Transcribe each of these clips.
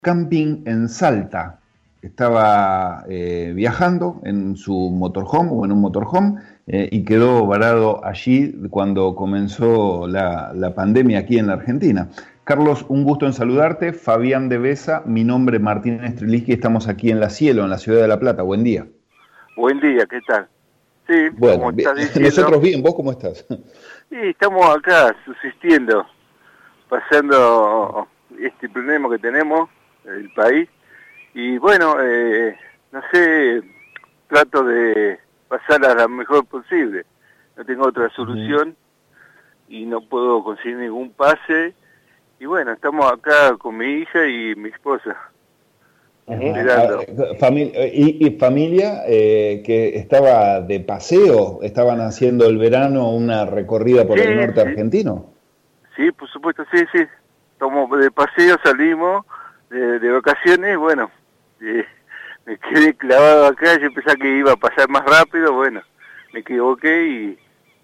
camping en Salta. Estaba viajando en su motorhome o en un motorhome y quedó varado allí cuando comenzó la pandemia aquí en la Argentina. Carlos, un gusto en saludarte. Fabián de Besa, mi nombre es Martín Streliski, estamos aquí en La Cielo, en la ciudad de La Plata. Buen día. Buen día, ¿qué tal? Sí, bueno, como estás diciendo, nosotros bien, ¿vos cómo estás? Sí, estamos acá subsistiendo, pasando este problema que tenemos, el país, y bueno, no sé, trato de pasarla lo mejor posible. No tengo otra solución y no puedo conseguir ningún pase, y bueno, estamos acá con mi hija y mi esposa. Esperando. Familia que estaba de paseo, estaban haciendo el verano una recorrida por el norte argentino. Sí, por supuesto, sí. Estamos de paseo, salimos de vacaciones, bueno, me quedé clavado acá, yo pensaba que iba a pasar más rápido, bueno, me equivoqué y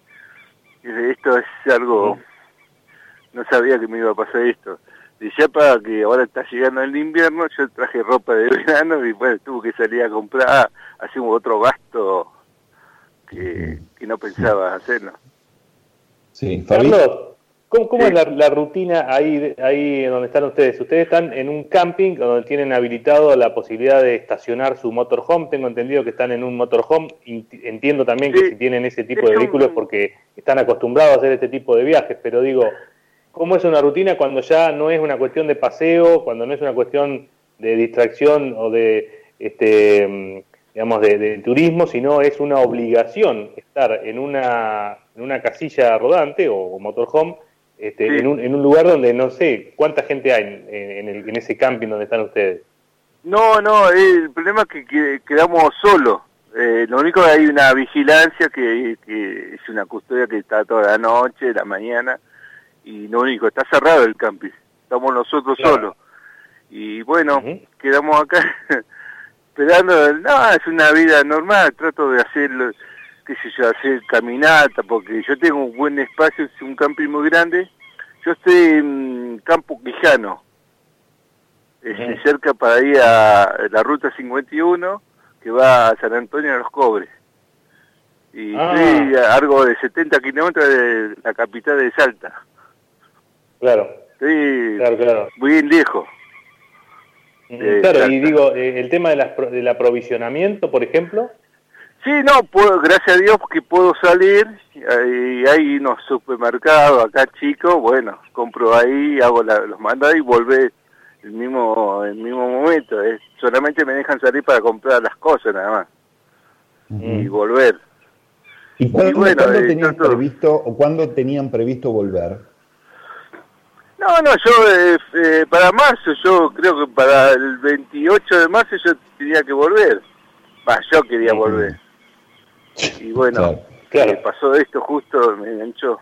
esto es algo, no sabía que me iba a pasar esto. Y ya para que ahora está llegando el invierno, yo traje ropa de verano y bueno, tuve que salir a comprar, hacer otro gasto que no pensaba hacerlo. Sí, Carlos, ¿cómo es la rutina ahí donde están ustedes? Ustedes están en un camping donde tienen habilitado la posibilidad de estacionar su motorhome. Tengo entendido que están en un motorhome. Entiendo también que si tienen ese tipo de vehículos porque están acostumbrados a hacer este tipo de viajes, pero digo, ¿cómo es una rutina cuando ya no es una cuestión de paseo, cuando no es una cuestión de distracción o de, digamos, de turismo, sino es una obligación estar en una casilla rodante o motorhome, en un lugar donde no sé cuánta gente hay en ese camping donde están ustedes? No, el problema es que quedamos solos. Lo único que hay una vigilancia que es una custodia que está toda la noche, la mañana, y lo único, está cerrado el camping, estamos nosotros solos. Y bueno, quedamos acá esperando, no, es una vida normal, trato de hacer, qué sé yo, hacer caminata, porque yo tengo un buen espacio, es un camping muy grande. Yo estoy en Campo Quijano, cerca para ir a la ruta 51, que va a San Antonio de los Cobres. Y estoy a algo de 70 kilómetros de la capital de Salta. Claro. Estoy muy lejos. Claro, y digo, el tema del aprovisionamiento, por ejemplo. Sí, no, gracias a Dios que puedo salir, y hay unos supermercados acá chicos, bueno, compro ahí, hago los mandados y volver el mismo momento, solamente me dejan salir para comprar las cosas nada más, y volver. ¿Y cuándo tenían previsto volver? No, yo para marzo, yo creo que para el 28 de marzo yo tenía que volver. Yo quería volver. Y bueno, pasó esto justo, me enganchó.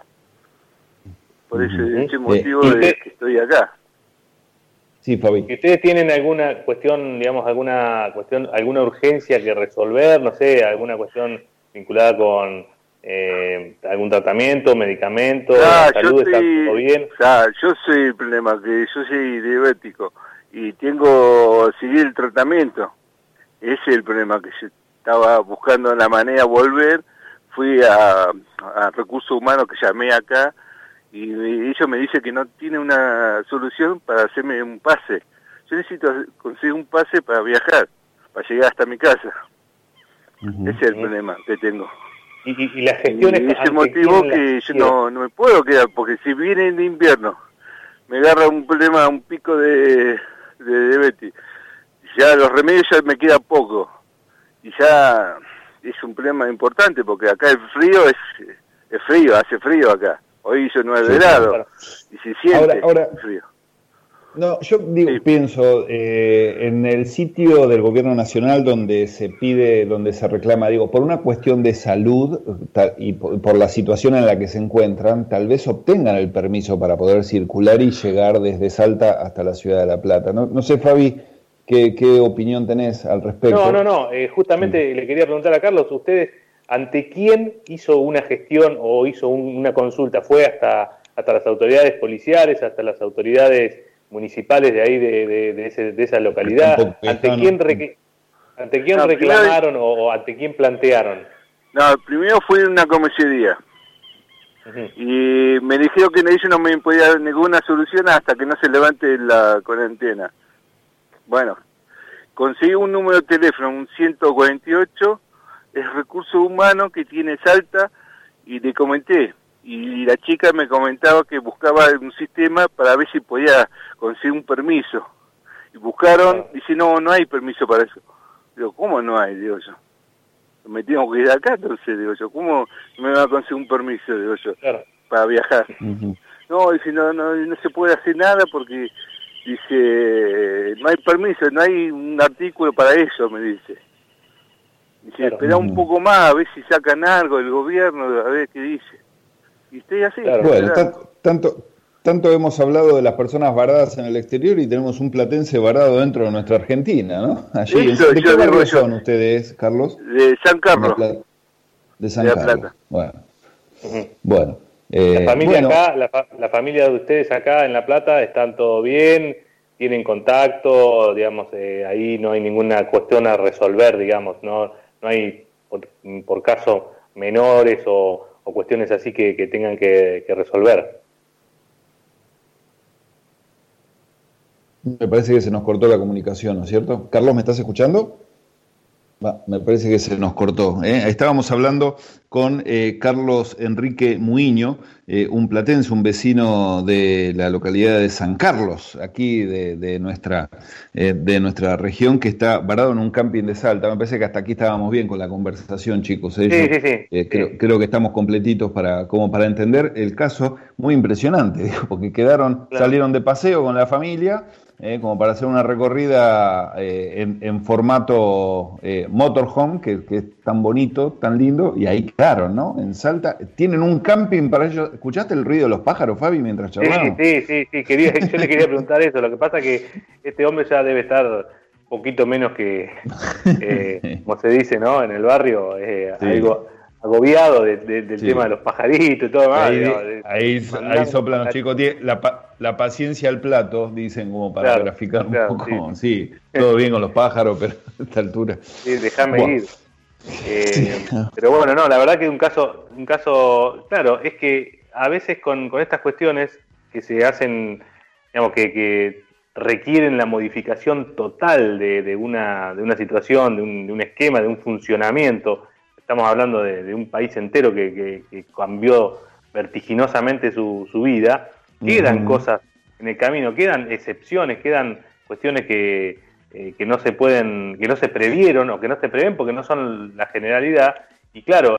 Por ese motivo de que estoy acá. Sí, Fabi. ¿Ustedes tienen alguna cuestión, digamos, alguna urgencia que resolver? No sé, alguna cuestión vinculada con algún tratamiento, medicamento, salud, ¿está todo bien? Yo soy el problema, que yo soy diabético y tengo que seguir el tratamiento. Ese es el problema, que yo estaba buscando la manera de volver. Fui a Recursos Humanos, que llamé acá, y ellos me dicen que no tiene una solución para hacerme un pase. Yo necesito conseguir un pase para viajar, para llegar hasta mi casa. Ese es el problema que tengo. Y la gestión y ese motivo que yo no me puedo quedar, porque si viene el invierno, me agarra un problema, un pico de diabetes, ya los remedios ya me queda poco, y ya es un problema importante, porque acá el frío es frío, hace frío acá, hoy hizo 9 grados, y se siente frío. No, yo pienso en el sitio del Gobierno Nacional donde se pide, donde se reclama, por una cuestión de salud y por la situación en la que se encuentran, tal vez obtengan el permiso para poder circular y llegar desde Salta hasta la ciudad de La Plata. No sé, Fabi, ¿qué opinión tenés al respecto? No, justamente le quería preguntar a Carlos, ¿ustedes ante quién hizo una gestión o hizo una consulta? ¿Fue hasta las autoridades policiales, hasta las autoridades municipales de ahí, de esa localidad? ¿Ante quién reclamaron o ante quién plantearon? No, primero fui a una comisaría. Y me dijeron que ellos no me podían dar ninguna solución hasta que no se levante la cuarentena. Bueno, conseguí un número de teléfono, un 148, es recursos humanos que tiene Salta, y le comenté. Y la chica me comentaba que buscaba un sistema para ver si podía conseguir un permiso. Y buscaron, dice, no hay permiso para eso. Digo, ¿cómo no hay? Digo yo. Me tengo que ir acá, entonces, digo yo, ¿cómo me va a conseguir un permiso, digo yo, para viajar? No, dice, no se puede hacer nada porque, dice, no hay permiso, no hay un artículo para eso, me dice. Dice, espera un poco más, a ver si sacan algo del gobierno, a ver qué dice. Y estoy así. Bueno, tanto hemos hablado de las personas varadas en el exterior y tenemos un platense varado dentro de nuestra Argentina, ¿no? Allí, ¿de qué barrio son ustedes, Carlos? De San Carlos. De San Carlos. Plata. Bueno. La familia acá, la familia de ustedes acá en La Plata, ¿están todo bien? ¿Tienen contacto? Digamos, ahí no hay ninguna cuestión a resolver, digamos, no hay por caso menores o cuestiones así que tengan que resolver. Me parece que se nos cortó la comunicación, ¿no es cierto? Carlos, ¿me estás escuchando? Me parece que se nos cortó. Estábamos hablando con Carlos Enrique Muiño, un platense, un vecino de la localidad de San Carlos, aquí de nuestra región, que está varado en un camping de Salta. Me parece que hasta aquí estábamos bien con la conversación, chicos. Sí. Creo que estamos completitos como para entender el caso. Muy impresionante, porque salieron de paseo con la familia, como para hacer una recorrida en formato motorhome, que es tan bonito, tan lindo, y ahí quedaron, ¿no? En Salta. Tienen un camping para ellos. ¿Escuchaste el ruido de los pájaros, Fabi, mientras charlábamos? Sí. Yo le quería preguntar eso. Lo que pasa es que este hombre ya debe estar un poquito menos que, como se dice, ¿no? En el barrio, algo agobiado del tema de los pajaritos y todo más. Ahí soplan los chicos. La paciencia al plato, dicen, como para graficar un poco. Sí, todo bien con los pájaros, pero a esta altura. Sí, déjame ir. Pero bueno, no, la verdad que un caso, claro, es que a veces con estas cuestiones que se hacen, digamos, que requieren la modificación total de una situación, de un esquema, de un funcionamiento. Estamos hablando de un país entero que cambió vertiginosamente su vida. Quedan cosas en el camino, quedan excepciones, quedan cuestiones que no se previeron o que no se prevén porque no son la generalidad. Y claro,